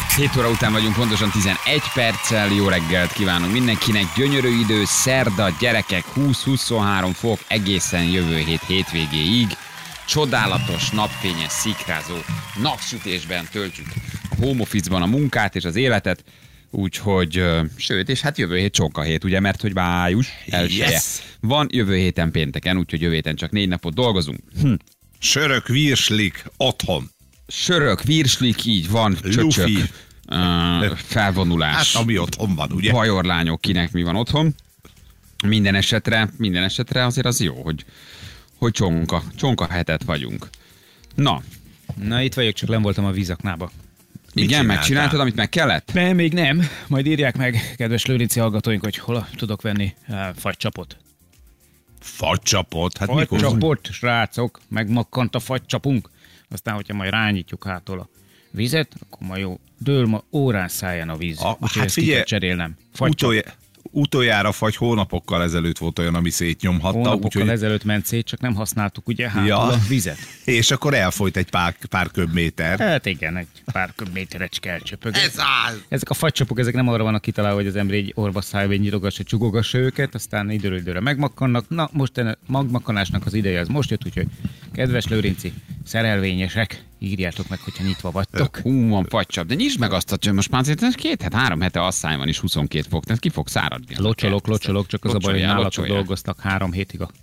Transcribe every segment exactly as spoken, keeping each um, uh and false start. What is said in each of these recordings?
hét óra után vagyunk, pontosan tizenegy perccel. Jó reggelt kívánunk mindenkinek. Gyönyörű idő, szerda, gyerekek, húsz-huszonhárom fok egészen jövő hét hétvégéig. Csodálatos, napfényes, szikrázó napsütésben töltjük a home office-ban a munkát és az életet. Úgyhogy, sőt, és hát jövő hét csonka hét, ugye, mert hogy május elseje yes. van jövő héten pénteken, úgyhogy jövő héten csak négy napot dolgozunk. Hm. Sörök, virslik, otthon. Sörök, virslik, így van, csöcsök, uh, felvonulás. Hát ami otthon van, ugye? Bajorlányok, kinek mi van otthon. Minden esetre, minden esetre azért az jó, hogy, hogy csonka, csonka hetet vagyunk. Na. Na, itt vagyok, csak nem voltam a vízaknába. Mit Igen, csináltál? Megcsináltad, amit meg kellett? Nem, még nem. Majd írják meg, kedves Lőrinci hallgatóink, hogy hol tudok venni uh, fagycsapot. Fagycsapot? Hát fagycsapot, srácok, megmakkant a fagycsapunk. Aztán, hogyha majd rányítjuk hától a vizet, akkor majd jó, dől ma órán szálljon a víz. A, úgyhogy hát figyelj, cserélnem. Utolj, utoljára fagy hónapokkal ezelőtt volt olyan, ami szétnyomhatta. Hónapokkal úgy, ezelőtt ment szét, csak nem használtuk ugye hátul ja, a vizet. És akkor elfolyt egy pár, pár köbméter. Hát igen, egy pár köbméterecske elcsöpög. Ez áll. Ezek a fagycsapok, ezek nem arra vannak kitalálva, hogy az ember egy orva szájba nyitogassa, csugogassa őket, aztán időről időre megmakkannak. Na, most a magmakkanásnak az ideje az most jött, úgyhogy kedves Lőrinci, szerelvényesek, írjátok meg, hogyha nyitva vagytok. Hú, van fagycsap, de nyisd meg azt, hogy most már azért két, hát három hete asszály van is huszonkettő fok, tehát ki fog száradni. Locsolok, locsolok, csak az a baj, hogy nálatok dolgoztak három hétig a...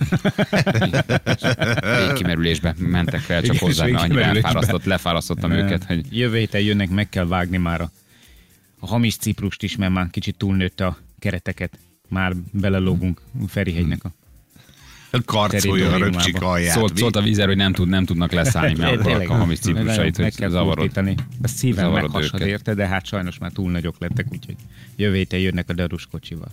Végkimerülésbe mentek fel, csak hozzá, mert annyira elfárasztott, lefárasztottam őket, hogy... Jövő héten jönnek, meg kell vágni már a, a hamis ciprust is, mert már kicsit túlnőtte a kereteket. Már belelógunk Ferihegynek a... Karcolja a röpcsik alját. Szólt, szólt a vízer, hogy nem, tud, nem tudnak leszállni, mert akkor a hamis ciprusait, hogy zavarod. A szívem meghasad érte, de hát sajnos már túl nagyok lettek, úgyhogy jövő héten jönnek a derus kocsival.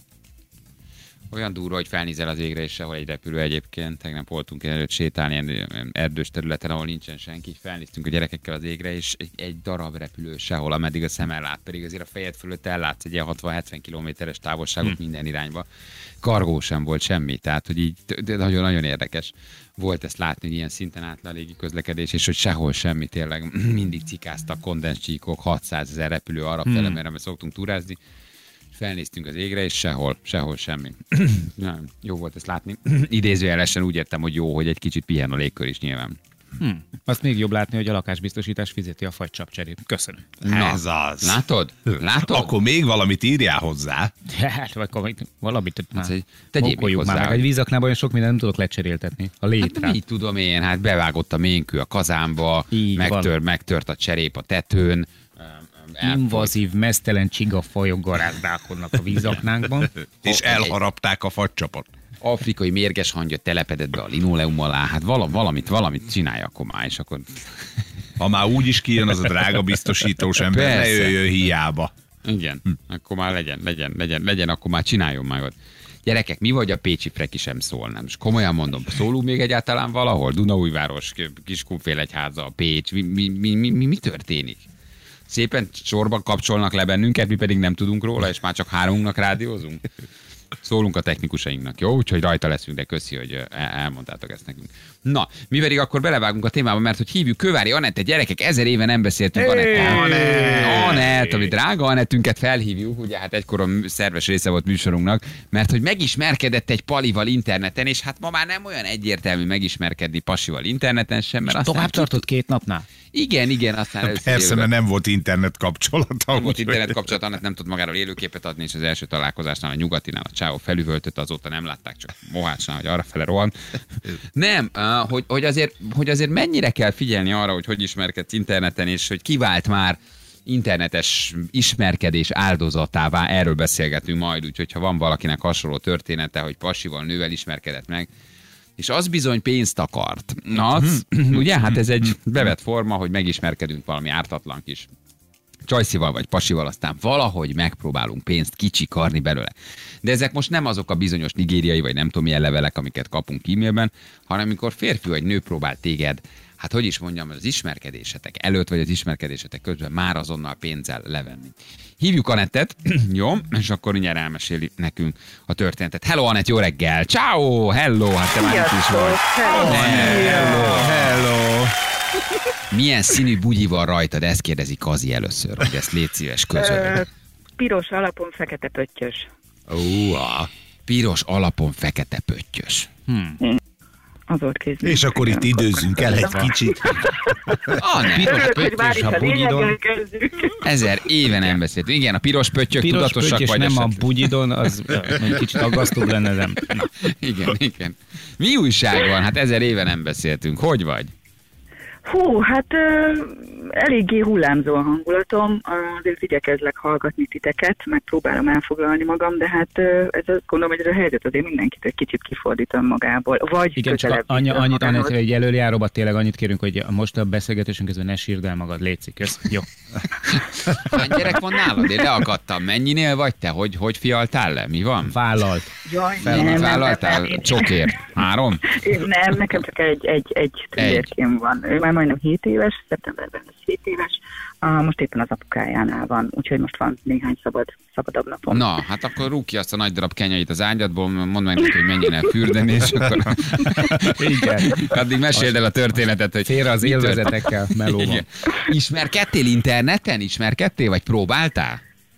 Olyan durva, hogy felnézel az égre, és sehol egy repülő egyébként. Tegnap voltunk előtt sétálni ilyen erdős területen, ahol nincsen senki. Felnéztünk a gyerekekkel az égre, és egy, egy darab repülő sehol, ameddig a szem ellát. Pedig azért a fejed fölött ellátsz egy ilyen hatvan-hetven kilométeres távolságot hmm. minden irányba. Kargó sem volt semmi, tehát hogy így nagyon-nagyon érdekes volt ezt látni, hogy ilyen szinten át le a légi közlekedés, és hogy sehol semmi, tényleg mindig cikáztak kondenscsíkok, hatszázezer repülő arra hmm. fele, mert szoktunk túrázni. Felnéztünk az égre, és sehol, sehol semmi. Nem, jó volt ezt látni. Idézőjelesen úgy értem, hogy jó, hogy egy kicsit pihen a légkör is nyilván. Hmm. Azt még jobb látni, hogy a lakásbiztosítás fizeti a fagycsap cserét. Köszönöm. Na, ez az. Látod? Látod? Akkor még valamit írjál hozzá. Hát, vagy valamit hát, tegyél még hozzá. Már, meg egy vízaknában olyan sok mindent nem tudok lecseréltetni. A létre. Hát így tudom én, hát bevágott a ménkő a kazánba, megtör, megtört a cserép a tetőn. Invazív, meztelen csigafajok garázdálkodnak a vízaknánkban. És elharapták a fagycsapot. Afrikai mérges hangya telepedett be a linoleum alá, hát valamit, valamit csinálja akkor már, és akkor... Ha már úgy is kijön az a drága biztosítós ember, ne jöjjön hiába. Igen, hm. akkor már legyen, legyen, legyen, legyen, akkor már csináljon meg ott. Gyerekek, mi vagy a pécsi freki sem szól, nem? És komolyan mondom, szólunk még egyáltalán valahol? Dunaújváros, Kiskunfélegyháza, Pécs, mi, mi, mi, mi, mi, mi történik? Szépen sorban kapcsolnak le bennünket, mi pedig nem tudunk róla, és már csak háromunknak rádiózunk. Szólunk a technikusainknak, jó? Úgyhogy rajta leszünk, de köszi, hogy elmondtátok ezt nekünk. Na, mi pedig akkor belevágunk a témába, mert hogy hívjuk Kövári Anettet, gyerekek, ezer éve nem beszéltünk Anettel. Anett! Anett, ami drága Anettünket felhívjuk, ugye hát egykoron szerves része volt műsorunknak, mert hogy megismerkedett egy palival interneten, és hát ma már nem olyan egyértelmű megismerkedni pasival interneten sem, mert tovább tartott két napnál. Igen, igen, aztán persze, mert nem volt internet kapcsolata. Nem volt internet kapcsolata, Anett nem tud magáról élőképet adni, és az első találkozásnál a nyugatinál a csávó felüvöltött, azóta nem látták, csak Mohácsnál, hogy arrafele rohan. Nem, hogy, hogy, azért, hogy azért mennyire kell figyelni arra, hogy hogy ismerkedsz interneten, és hogy kivált már internetes ismerkedés áldozatává, erről beszélgetünk majd, úgyhogy ha van valakinek hasonló története, hogy pasival, nővel ismerkedett meg, és az bizony pénzt akart. Na, az, ugye, hát ez egy bevett forma, hogy megismerkedünk valami ártatlan kis csajszival vagy pasival, aztán valahogy megpróbálunk pénzt kicsikarni belőle. De ezek most nem azok a bizonyos nigériai, vagy nem tudom milyen levelek, amiket kapunk e-mailben, hanem amikor férfi vagy nő próbál téged, hát hogy is mondjam, az ismerkedésetek előtt, vagy az ismerkedésetek közben már azonnal pénzzel levenni. Hívjuk Anettet, jó, és akkor mindjárt elmeséli nekünk a történetet. Hello, Anett, jó reggel! Ciao, hello, hát te már itt is vagy. Hello, hello, hello. Milyen színű bugyi van rajtad? Ezt kérdezi Kazi először, hogy ezt légy szíves közöld. Piros alapon fekete pöttyös. Ó, a piros alapon fekete pöttyös. Hmm. Az volt kézben. És akkor itt időzzünk el egy kicsit. Ah, nem. Piros Örülök, hogy pöttyös már itt a a bugyidon. lényeggel kezdünk. Ezer éve nem beszéltünk. Igen, a piros pöttyök Piros tudatosak pöttyös vagy nem a esetleg? bugyidon, az egy kicsit aggasztóbb lenne, de na. Igen, igen. Mi újság van? Hát ezer éve nem beszéltünk. Hogy vagy? Hú, hát ö, eléggé hullámzó a hangulatom, azért igyekezlek hallgatni titeket, megpróbálom elfoglalni magam, de hát ö, ez azt gondolom, hogy ez a helyzet azért mindenkit egy kicsit kifordít magából, vagy Igen, csak közelebb annyi, visz annyit, magához. annyit, egy előjáróba tényleg annyit kérünk, hogy most a beszélgetésünk közben ne sírd el magad, létszik, kösz. Jó. Hány gyerek van nálad? Én leakadtam. Mennyinél vagy te? Hogy, hogy fialtál le? Mi van? Vállalt. Jaj, Fel, nem, nem, nem, vállaltál? nem, én- Csokért? Három? Én nem, nekem csak egy, egy, egy tündérkém van. Ő már majdnem hét éves, szeptemberben lesz hét éves. Uh, most éppen az apukájánál van, úgyhogy most van néhány szabad, szabadabb napom. Na, hát akkor rúg ki azt a nagy darab kenyait az ágyadból, mondd meg neki, hogy menjen el fürdeni, és akkor Igen. addig meséld el a történetet, hogy Félre az mi történt. élvezetekkel melóban. Igen. Ismerkedtél interneten? Ismerkedtél, vagy próbáltál?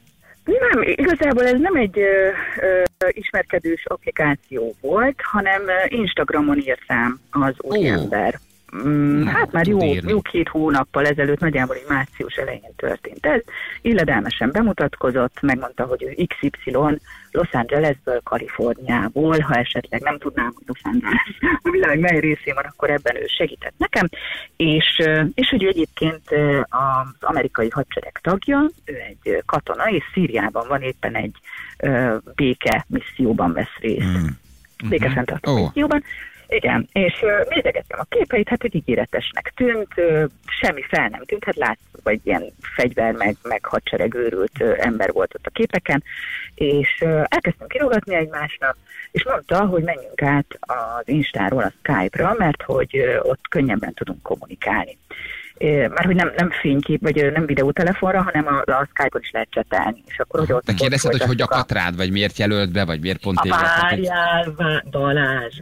Nem, igazából ez nem egy ö, ö, ismerkedős applikáció volt, hanem ö, Instagramon írt rám az új Ó. ember. Mm, hát már tud jó, írni. jó két hónappal ezelőtt, nagyjából egy március elején történt ez. Illedelmesen bemutatkozott, megmondta, hogy ő iksz ipszilon Los Angelesből, Kaliforniából, ha esetleg nem tudnám, hogy Los Angeles a világ mely részén van, akkor ebben ő segített nekem, és, ö, és hogy ő egyébként ö, az amerikai hadsereg tagja, ő egy ö, katona, és Szíriában van éppen egy ö, béke misszióban vesz részt. Mm. Békefenntartó Ó. misszióban. Igen, és uh, nézegettem a képeit, hát hogy ígéretesnek tűnt, uh, semmi fel nem tűnt, hát látszott, hogy ilyen fegyver, meg, meg hadseregőrült uh, ember volt ott a képeken, és uh, elkezdtünk írogatni egymásnak, és mondta, hogy menjünk át az Instáról a Skype-ra, mert hogy uh, ott könnyebben tudunk kommunikálni. Már hogy nem, nem fénykép, vagy nem videótelefonra, hanem a, a Skype-on is lehet csetelni. És akkor, hogy ott De kérdezted, hogy hogy folytattuk a- akadt rád, vagy miért jelölt be, vagy miért pont a téged? Hát, hogy- várjál, vá- Balázs,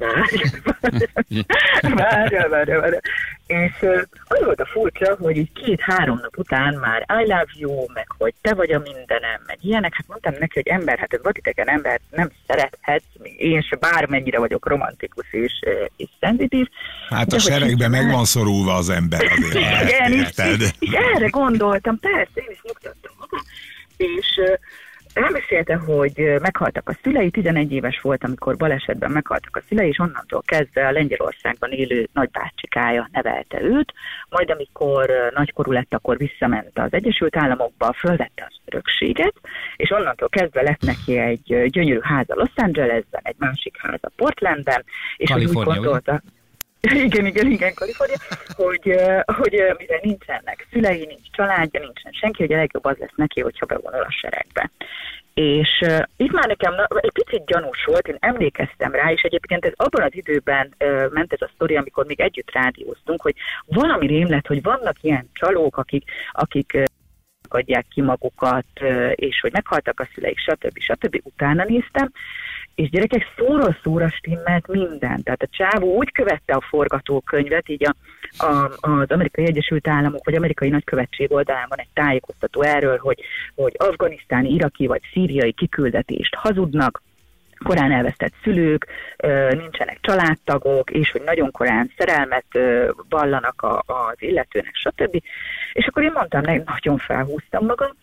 várjál, várjál, várjál, várjál. És uh, az volt a furcsa, hogy így két-három nap után már I love you, meg hogy te vagy a mindenem, meg ilyenek, hát mondtam neki, hogy ember, hát ez vadidegen ember nem szerethetsz, még én se bármennyire vagyok romantikus és, uh, és szenzitív. Hát De a hogy seregben így- meg van szorulva az ember azért. Igen, és, Érted? és, és erre gondoltam, persze, én is nyugtattam magam, és uh, elmesélte, hogy uh, meghaltak a szülei, tizenegy éves volt, amikor balesetben meghaltak a szülei, és onnantól kezdve a Lengyelországban élő nagybácsikája nevelte őt, majd amikor uh, nagykorú lett, akkor visszament az Egyesült Államokba, fölvette az örökséget, és onnantól kezdve lett neki egy uh, gyönyörű háza Los Angelesben, egy másik háza Portlandben, és hogy úgy Kalifornia, ugye? gondolta, igen, igen, igen, Kalifornia, hogy, uh, hogy uh, mivel nincsenek szülei, nincs családja, nincsen senki, hogy a legjobb az lesz neki, hogyha bevonul a seregbe. És uh, itt már nekem na, egy picit gyanús volt, én emlékeztem rá, és egyébként ez abban az időben uh, ment ez a sztori, amikor még együtt rádióztunk, hogy valami rém lett, hogy vannak ilyen csalók, akik, akik uh, adják ki magukat, uh, és hogy meghaltak a szüleik, stb. stb. Utána néztem, és gyerekek szóról szóra stimmelt minden. Tehát a csávó úgy követte a forgatókönyvet, így a, a, az Amerikai Egyesült Államok, vagy Amerikai Nagykövetség oldalán van egy tájékoztató erről, hogy, hogy afganisztáni, iraki vagy szíriai kiküldetést hazudnak, korán elvesztett szülők, nincsenek családtagok, és hogy nagyon korán szerelmet vallanak a, az illetőnek, stb. És akkor én mondtam, hogy nagyon felhúztam magam,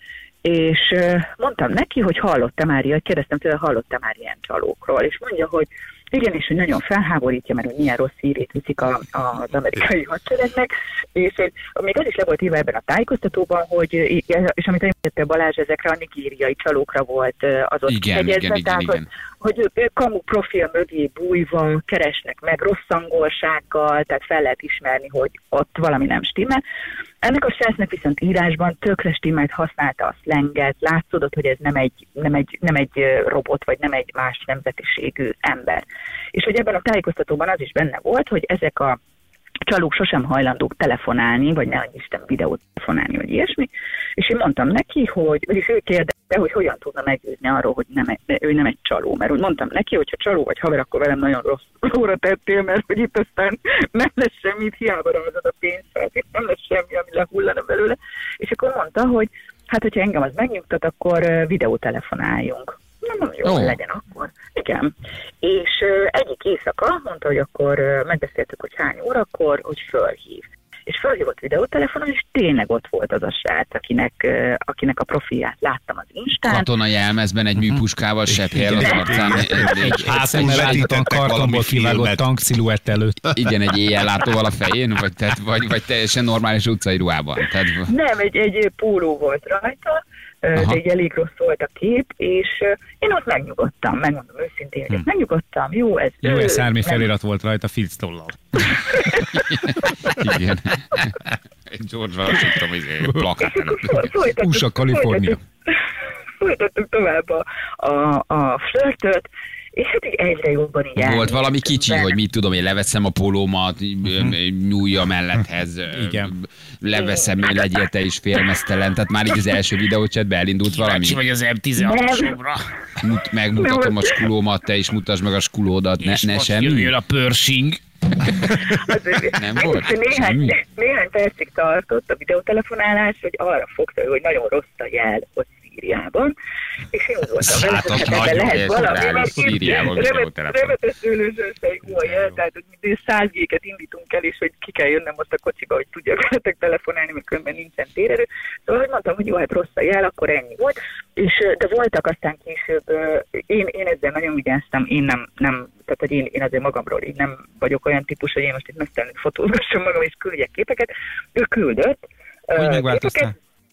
és mondtam neki, hogy hallottam már, kérdeztem tőle, hallottam már ilyen csalókról, és mondja, hogy igen, és hogy nagyon felháborítja, mert hogy milyen rossz hírét viszik a, az amerikai hadseregnek, és hogy még az is le volt írva ebben a tájékoztatóban, hogy, és amit említette Balázs, ezekre a nigériai csalókra volt az ott Igen, kihegyezve, igen, igen, tehát, igen. hogy, hogy ők kamu profil mögé bújva keresnek meg rossz angolsággal, tehát fel lehet ismerni, hogy ott valami nem stimmel. Ennek a srácnak viszont írásban tökre stimmelt, használta a szlenget, látszódott, hogy ez nem egy, nem, egy, nem egy robot, vagy nem egy más nemzetiségű ember. És hogy ebben a tájékoztatóban az is benne volt, hogy ezek a csalók sosem hajlandók telefonálni, vagy ne Isten videót telefonálni, vagy ilyesmi. És én mondtam neki, hogy, vagyis ő kérdezte, de hogy hogyan tudna meggyőzni arról, hogy nem, ő nem egy csaló. Mert úgy mondtam neki, hogy ha csaló vagy haver, akkor velem nagyon rossz óra tettél, mert hogy itt aztán nem lesz semmit, hiába rajzod a pénzt, tehát itt nem lesz semmi, ami lehullana belőle. És akkor mondta, hogy hát, hogyha engem az megnyugtat, akkor videótelefonáljunk. Nem, jó, oh. legyen akkor. Igen. És uh, egyik éjszaka mondta, hogy akkor uh, megbeszéltük, hogy hány órakor, hogy fölhív. És fölhívott videótelefonon, és tényleg ott volt az a srác, akinek, uh, akinek a profilját láttam az Instán. Katonai jelmezben egy műpuskával sepphel az arcán. Egy hátul vetítettek kartonból kivágott tanksziluett előtt. Igen, egy éjjellátóval a fején, vagy, tehát, vagy, vagy teljesen normális utcai ruhában. Tehát... Nem, egy, egy póló volt rajta, de egy elég rossz volt a kép, és én ott megnyugodtam, megmondom őszintén, hogy hmm. megnyugodtam, jó, ez... Jó, ez szármi felirat volt rajta filctollal. Igen. George Washington plakát előtt. u es á, Kalifornia. Folytattuk tovább a, a, a flörtöt, és hát így egyre jobban így elmélyült. Volt valami kicsi, hogy mit tudom, én leveszem a pólómat, nyúlja melletthez, igen. Leveszem, hogy legyél te is félmeztelen, tehát már így az első videócsetben elindult valami. Kíváncsi vagy az em tizenhatosomra. Mut, megmutatom a skulómat, te is mutasd meg a skulódat, ne, ne semmi. Jöjjön a Pershing. Nem volt? Néhány, néhány percig tartott a videótelefonálás, hogy arra fogta, hogy nagyon rossz a jel, hogy Szíriában, és én úgy voltam vele, hogy hát ebben lehet valami, mert reveteszőlőzőség a jel, tehát hogy mindig száz géket indítunk el, és hogy ki kell jönnöm most a kocsiba, hogy tudjak veletek telefonálni, mert különben nincsen térerő. Szóval, hogy mondtam, hogy jó, hát rossz a jel, akkor ennyi volt. És, de voltak aztán később, én, én ezzel nagyon vigyáztam, én nem, nem tehát hogy én, én azért magamról így nem vagyok olyan típus, hogy én most itt mesztelenül fotózgassam magam, és küldjek képeket. Ő küldött Hogy megváltoztál?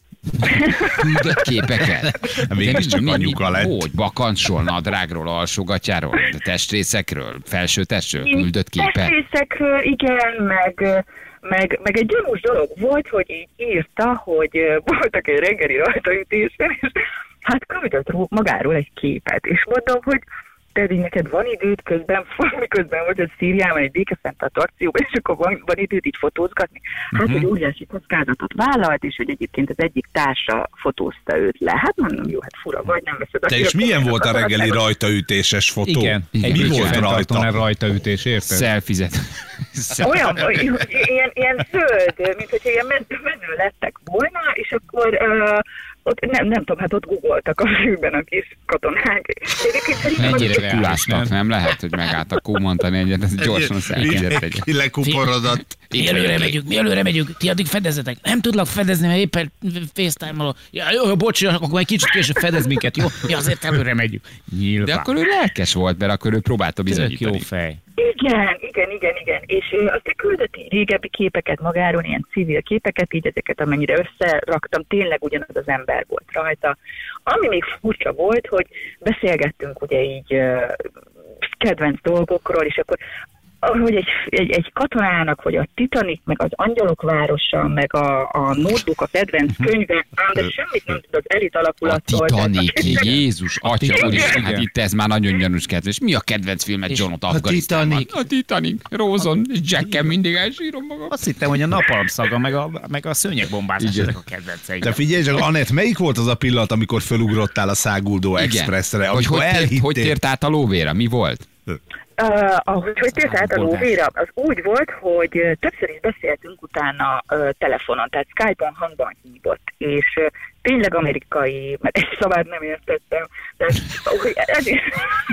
Küldött képeket? Mégiscsak a nyuga lett. Hogy? Bakancsról, nadrágról, alsógatyáról, testrészekről, felső testről küldött képet? Testrészekről, igen, meg... Meg, meg egy gyanús dolog volt, hogy így írta, hogy voltak egy reggeli rajtaütésen, és hát küldött magáról egy képet, és mondom, hogy te neked van időd közben, miközben vagy a Szíriában egy békefenntartó akcióban, és akkor van, van időd így fotózgatni. Hát, uh-huh. hogy óriási kockázatot vállalt, és hogy egyébként az egyik társa fotózta őt le. Hát mondom, jó, hát fura vagy, nem veszed a... Te és milyen volt a reggeli rajtaütéses fotó? Igen, igen. Mi volt rajta? Rajtaütés, érted? Szelfizet. Olyan, hogy ilyen, ilyen zöld, mint hogyha ilyen menő lettek volna, és akkor... Uh, ott nem, nem tudom, hát ott googoltak a fűben a kis katonák. Mennyire kuláztak, nem lehet, hogy megálltak kómantani egyet, ez gyorsan szelfizett egyet. Ki lekuporodott. Mi előre megyünk, mi előre megyünk, ti addig fedezetek. Nem tudlak fedezni, mert éppen FaceTime-mal. Ja, jó, bocs, akkor majd kicsit később fedez minket, jó? Mi azért előre megyünk. Nyilván. De akkor ő lelkes volt, mert akkor ő próbálta bizonyítani. Jó fej. Igen, igen, igen, igen. És azt küldött régebbi képeket magáról, ilyen civil képeket, így ezeket amennyire összeraktam, tényleg ugyanaz az ember volt rajta. Ami még furcsa volt, hogy beszélgettünk ugye így uh, kedvenc dolgokról, és akkor hogy egy, egy, egy katonának, hogy a Titanic, meg az Angyalok városa, meg a, a Notebook, a kedvenc könyve, de semmit nem tud az elit alakulattól. A Titanic, Jézus, atya úristen, hát itt ez már nagyon gyanús kedves. Mi a kedvenc filmet John ott Afganisztánban? A Titanic, Rosen, és Jacken mindig elsírom magam. Azt hittem, hogy a napalmszaga, meg a, meg a szőnyegbombázás ezek a kedvenceik. De figyelj csak, Anett, melyik volt az a pillanat, amikor fölugrottál a Száguldó Expressre? Hogy hogy, tért, hogy tért át a lóvéra? Mi volt? Uh, ahogy hogy tért át a lóvéra, az úgy volt, hogy uh, többször is beszéltünk utána uh, telefonon, tehát Skype-on hangban hívott, és uh, tényleg amerikai, mert egy szavát nem értettem, de uh, ez is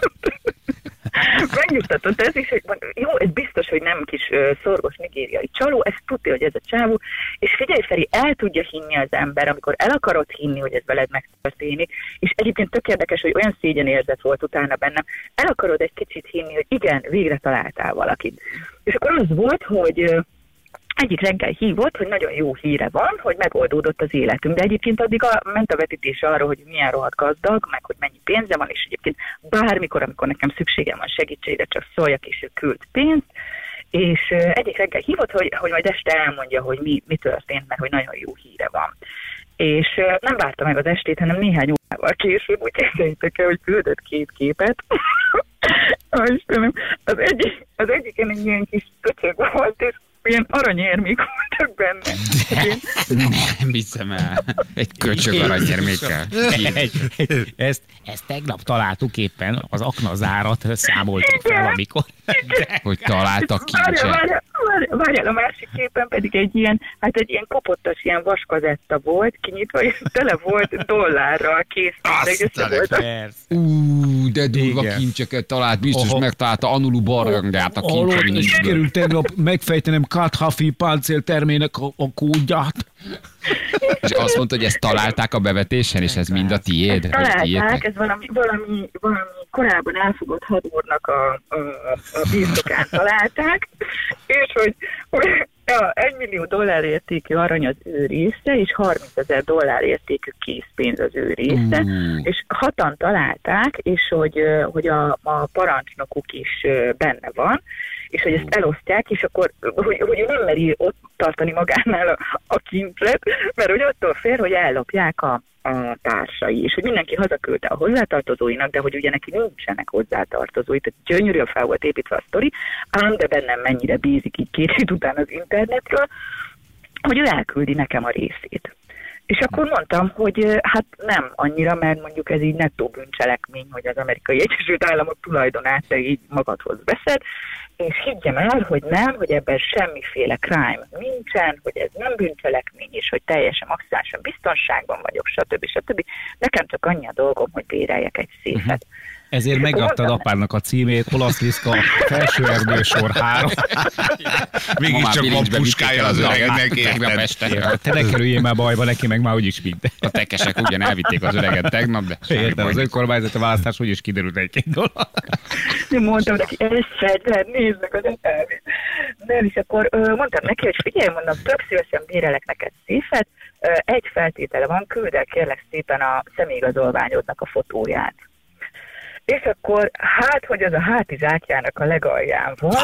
megnyugtatott ez is, hogy jó, ez biztos, hogy nem kis uh, szorgos nigériai csaló, ez tudja, hogy ez a csávó, és figyelj Feri, el tudja hinni az ember, amikor el akarod hinni, hogy ez veled megtörténik, és egyébként tök érdekes, hogy olyan szégyenérzet volt utána bennem, el akarod egy kicsit hinni, hogy igen, végre találtál valakit. És akkor az volt, hogy uh, egyik reggel hívott, hogy nagyon jó híre van, hogy megoldódott az életünk, de egyébként addig a, ment a vetítés arra, hogy milyen rohadt gazdag, meg hogy mennyi pénze van, és egyébként bármikor, amikor nekem szükségem van segítségre, csak szóljak, és ő küld pénzt, és uh, egyik reggel hívott, hogy, hogy majd este elmondja, hogy mi, mi történt, meg hogy nagyon jó híre van. És uh, nem várta meg az estét, hanem néhány órával később, úgy képzeljétek el, hogy küldött két képet. Ah, Istenem, az, egyik, az egyiken egy ilyen kis köcsög volt, és ilyen aranyérmék voltak benne. Nem hiszem el. Egy köcsög aranyérmékkel. Ezt, ezt tegnap találtuk éppen, az aknazárat számoltuk fel, amikor. Hogy találtak Várjál, kincset. várjál, várjál, várjál, a másik képen pedig egy ilyen, hát egy ilyen kopottas ilyen vaskazetta volt, kinyitva, és tele volt dollárral készítve, össze volt. Persze. Ú, de durva Igen. kincseket talált, biztos Aha. megtalálta Anulu Barangját a Hallod, kincsek és nincs. sikerült tegnap megfejtenem Kathafi páncéltermének a, a kódját. És azt mondta, hogy ezt találták a bevetésen, és ez mind a tiéd? Ezt Vagy találták, tiétek? ez valami, valami, valami korábban elfogott hadúrnak a, a, a birtokán találták, és hogy, hogy ja, egy millió dollár értékű arany az ő része, és harmincezer dollár értékű készpénz az ő része, Uh. és hatan találták, és hogy, hogy a, a parancsnokuk is benne van, és hogy ezt elosztják, és akkor, hogy, hogy ő nem meri ott tartani magánál a, a kincset, mert hogy attól fél, hogy ellopják a, a társai, és hogy mindenki hazaküldte a hozzátartozóinak, de hogy ugye neki nincsenek hozzátartozói, tehát gyönyörűen fel volt építve a sztori, ám de bennem mennyire bízik így két hét után az internetről, hogy ő elküldi nekem a részét. És akkor mondtam, hogy hát nem annyira, mert mondjuk ez így nettó bűncselekmény, hogy az Amerikai Egyesült Államok tulajdonát te így magadhoz veszed, és higgyem el, hogy nem, hogy ebben semmiféle crime nincsen, hogy ez nem bűncselekmény, és hogy teljesen maximálisan biztonságban vagyok, stb. stb. Nekem csak annyi a dolgom, hogy béreljek egy széfet. Ezért megadtad apádnak a címét, Olasz Liszka, Felső Erdősor három. Mégiscsak van puskája az öregednek, Tegnap érted? este. Te ne kerüljél már bajba, neki meg már úgyis minden. A tekesek ugyan elvitték az öreget tegnap, de semmi Érted, baj az nincs. önkormányzati választás úgyis kiderült egy-két dollár. Én mondtam neki, ez fegyver, nézd meg az etelmét. Nem, és akkor ö, mondtam neki, hogy figyelj, mondom, több szívesen bérelek neked széfet, ö, egy feltétele van, küld el kérlek szépen a személyigazolványodnak a fotóját. És akkor, hát, hogy az a hátizsákjának a legalján van.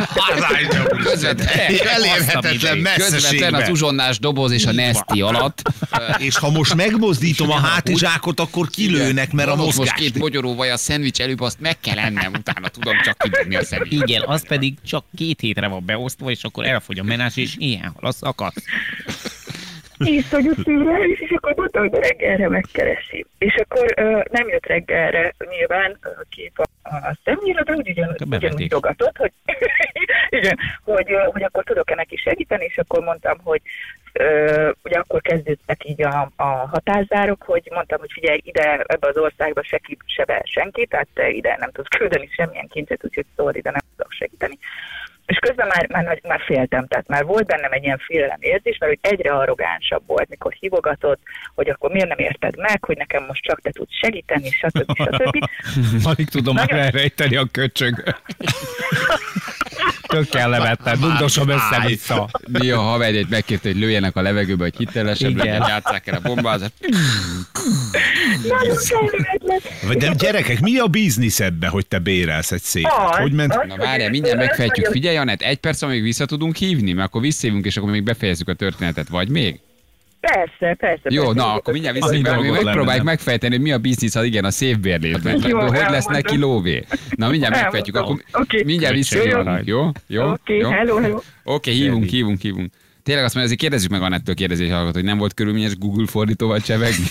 Közvetlen, Elérhetetlen közvetlen az messzeségbe. uzsonnás doboz és a Nesti alatt. És ha most megmozdítom a hátizsákot, akkor kilőnek, mert a Van ott most mozgás... két mogyoróvaj a szendvics előbb, azt meg kell ennem, utána tudom csak kidobni a szemét. Igen, az pedig csak két hétre van beosztva, és akkor elfogy a menás, és ilyen halasz akasz. Íztag a szívre, és akkor mondta, hogy reggelre megkeresi. És akkor ö, nem jött reggelre nyilván ö, kép a, a személyre, de úgy ugyan, ugyanúgy dogatott, hogy, igen, hogy, ö, hogy akkor tudok-e neki segíteni, és akkor mondtam, hogy ö, ugye akkor kezdődtek így a, a határzárok, hogy mondtam, hogy figyelj, ide ebbe az országba se ki, se be senki, tehát te ide nem tudsz küldeni semmilyen kincset, úgyhogy szól, ide nem tudok segíteni. És közben már, már, már féltem, tehát már volt bennem egy ilyen félelemérzés, mert hogy egyre arrogánsabb volt, mikor hívogatott, hogy akkor miért nem érted meg, hogy nekem most csak te tudsz segíteni, stb. stb. Alig tudom már elrejteni a köcsög. Tök kellemetlen, dugdosom össze-vissza. Mi a haverjét megkérte, hogy lőjenek a levegőbe, hogy hitelesebb Igen. legyen, játsszák el a bombázat. Nagyon kellemetlen. Vagy de gyerekek, mi a biznisz ebbe, hogy te bérelsz egy széket? Az, Hogy ment? az, Na várjál, mindjárt megfejtjük. Figyelj, Anett, egy perc, amíg vissza tudunk hívni, mert akkor visszajövünk, és akkor még befejezzük a történetet. Vagy még? Persze, persze. Jó, persze. na, akkor mindjárt Annyi visszajövünk, dolgod megpróbáljuk lenne, nem? megfejteni, hogy mi a biznisz, az igen, a széfbérlésben. Jó, Hogy lesz elmondom. neki lóvé. Na, mindjárt megfejtjük, akkor Elmondom. Oké. mindjárt visszajövünk, jó? Jó? Oké, Jó? hello, hello. Oké, hívunk, hívunk, hívunk. Tényleg azt mondja, azért kérdezzük meg Anettől, kérdezés hallgat, hogy nem volt körülményes Google fordítóval csevegni?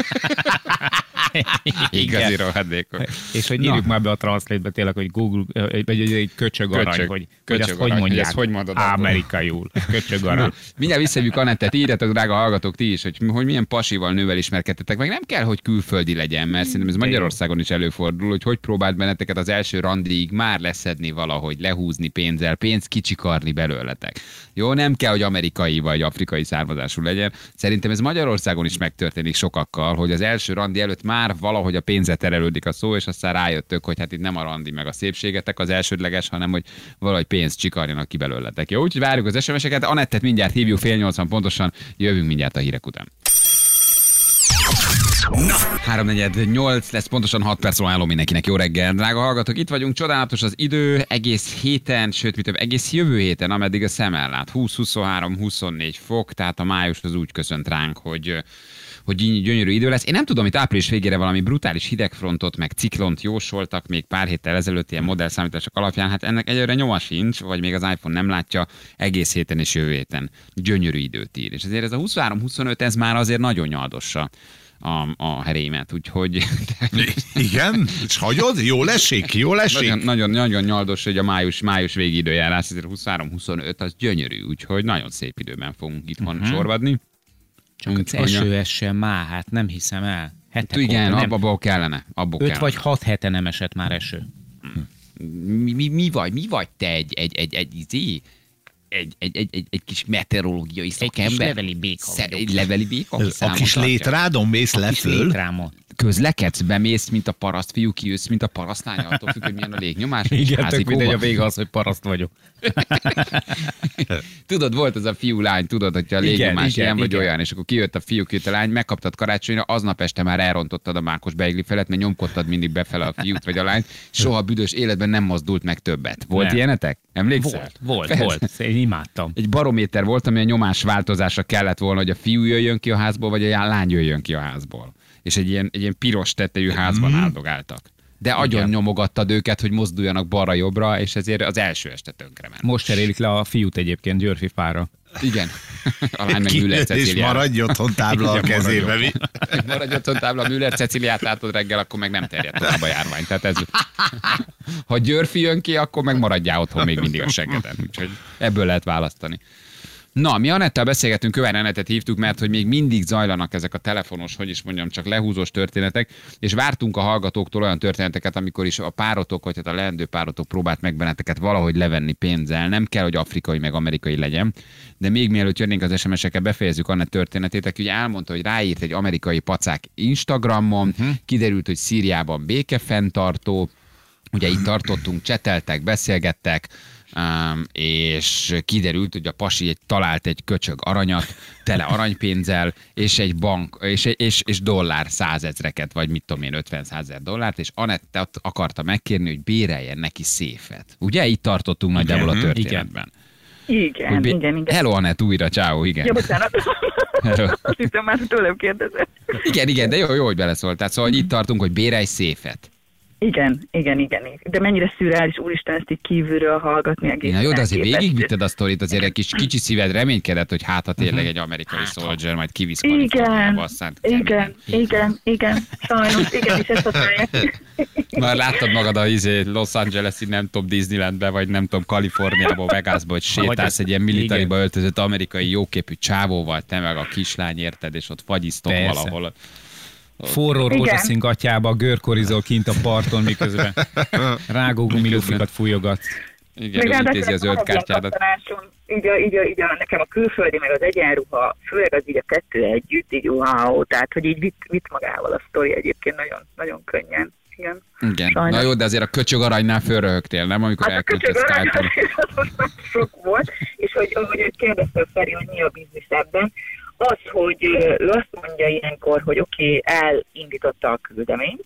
Igazi rohadékok. És hogy Na. írjuk már be a translate-be tényleg, hogy Google, ö, vagy egy, egy köcsög arany, Köcsög. hogy, Köcsög hogy azt arany, hogy hogy mondják. ezt hogy mondod akkor? Amerikaiul. Köcsög arany. Na, mindjárt visszajövjük Anettet, írjatok, drága hallgatók, ti is, hogy, hogy milyen pasival nővel ismerkedtetek, meg nem kell, hogy külföldi legyen, mert szerintem ez Magyarországon is előfordul, hogy hogy próbált benneteket az első randiig már leszedni valahogy, lehúzni pénzzel, pénzt kicsikarni belőletek. Jó, nem kell, hogy amerikai vagy afrikai származású legyen. Szerintem ez Magyarországon is megtörténik sokakkal, hogy az első randi előtt már valahogy a pénzre terelődik a szó, és aztán rájöttök, hogy hát itt nem a randi meg a szépségetek az elsődleges, hanem hogy valahogy pénzt csikarjanak ki belőletek. Jó, úgyhogy várjuk az es em es-eket. Anettet mindjárt hívjuk fél nyolcvan pontosan, jövünk mindjárt a hírek után. három negyed nyolc lesz, pontosan hat perc álló mindenkinek. Jó reggel, drága hallgatók, itt vagyunk, csodálatos az idő, egész héten, sőt, mit több, egész jövő héten, ameddig a szem ellát. húsz, huszonhárom, huszonnégy fok, tehát a május az úgy köszönt ránk, hogy hogy így gyönyörű idő lesz. Én nem tudom, itt április végére valami brutális hidegfrontot, meg ciklont jósoltak még pár héttel ezelőtt ilyen modellszámítások alapján, hát ennek egyelőre nyoma sincs, vagy még az iPhone nem látja, egész héten és jövő héten gyönyörű időt ír. És ezért ez a huszonhárom huszonöt, ez már azért nagyon nyaldossa a, a herémet, úgyhogy... Igen? És hagyod? Jól esik? Jól esik? Nagyon, nagyon, nagyon nyaldos, hogy a május, május végi időjárás, ezért huszonhárom huszonöt, az gyönyörű, úgyhogy nagyon szép időben fogunk itthon uh-huh. sorvadni. Csak az eső essen már, hát nem hiszem el. Hetek igen, óta, abból kellene. Abból öt kellene. vagy hat hete nem esett már eső. Mi, mi, mi vagy? Mi vagy te egy, egy, egy, egy, egy, egy, egy, egy, egy, egy kis meteorológiai szakember? Egy kis leveli béka Sze- Egy leveli béka? A kis létrádon mész le föl? Közlekedsz, bemész, mint a parasztfiú, kijössz, mint a parasztlány, attól függ, hogy milyen a légnyomás. Igen, tök mindegy, a vége az, hogy paraszt vagyok. Tudod, volt az a fiú-lány, tudod, hogyha a légnyomás igen, ilyen igen, vagy igen. olyan, és akkor kijött a fiú, kijött a lány, megkaptad karácsonyra, aznap este már elrontottad a mákos beigli felet, mert nyomkodtad mindig befele a fiút vagy a lányt, soha büdös életben nem mozdult meg többet. Volt nem. ilyenetek? Emlékszel? Volt, volt, Persze. volt. Én imádtam. Egy barométer volt, ami a nyomás változásra kellett volna, hogy a fiú jöjjön ki a házból, vagy a lány jöjjön ki a házból. És egy ilyen, egy ilyen piros tetejű házban mm. áldogáltak. De agyon Igen. nyomogattad őket, hogy mozduljanak balra-jobbra, és ezért az első este tönkrement. Most cserélik le a fiút egyébként Györfi fára. Igen. A lány meg Müller És Ceciliát. maradj otthon tábla a kezébe. Mi? Maradj otthon tábla, Müller Ceciliát látod reggel, akkor meg nem terjed tovább a járvány. Tehát ez... Ha Györfi jön ki, akkor meg maradjál otthon még mindig a seggeden. Úgyhogy ebből lehet választani. Na, mi Anettel beszélgetünk, Kövér Anettet hívtuk, mert hogy még mindig zajlanak ezek a telefonos, hogy is mondjam, csak lehúzós történetek, és vártunk a hallgatóktól olyan történeteket, amikor is a párotok, vagy hát a leendő párotok próbált meg benneteket valahogy levenni pénzzel. Nem kell, hogy afrikai meg amerikai legyen, de még mielőtt jönnénk az es em es-ekkel, befejezzük Anett történetét, aki ugye elmondta, hogy ráírt egy amerikai pacák Instagramon, uh-huh. kiderült, hogy Szíriában békefenntartó, ugye itt tartottunk, cseteltek, beszélgettek, Um, és kiderült, hogy a pasi egy, talált egy köcsög aranyat, tele aranypénzzel, és egy bank, és, és, és dollár százezreket, vagy mit tudom én, ötven-százezer dollárt, és Anett akarta megkérni, hogy béreljen neki széfet. Ugye itt tartottunk nagyjából a történetben. Igen, Hogy bé- igen, igen. Hello, Anett, újra, ciao, igen. Ja, bocsánat. Azt hiszem, már tőlem kérdezett. Igen, igen, de jó, jó, hogy beleszóltál. Szóval hogy itt tartunk, hogy bérelj széfet. Igen, igen, igen. De mennyire szürreális, úristen, ezt így kívülről hallgatni egész. Na jó, de azért végigvitted a sztorit, azért egy kis kicsi szíved reménykedett, hogy hát ha tényleg egy amerikai Hát, soldier majd kivisz Igen, Kaliforniába, aztán... igen, igen, igen, sajnos, igen, és ezt használják. Már láttad magad a izé, Los Angeles-i, nem tudom, Disneylandbe, vagy nem tudom, Kaliforniába, Vegasba, hogy sétálsz egy ilyen militariba öltözött amerikai jóképű csávóval, te meg a kislány, érted, és ott fagyiztok Persze. valahol. Forró rózsaszín gatyába görkorizol kint a parton, miközben rágó gumilufikat fújogatsz. Igen, ő intézi a zöld kártyádat. Így, a, így, a, így a, nekem a külföldi, meg az egyenruha, főleg az így a kettő együtt, így wow, tehát hogy így vitt, vitt magával a sztori egyébként nagyon, nagyon könnyen. Igen. Igen. Na jó, de azért a köcsög aranynál fölröhögtél, nem? Amikor hát elküldted Skype-on. Az most már sok volt, és hogy, hogy kérdezte Feri, hogy mi a biznisz ebben. Az, hogy ő azt mondja ilyenkor, hogy oké, okay, elindította a küldeményt,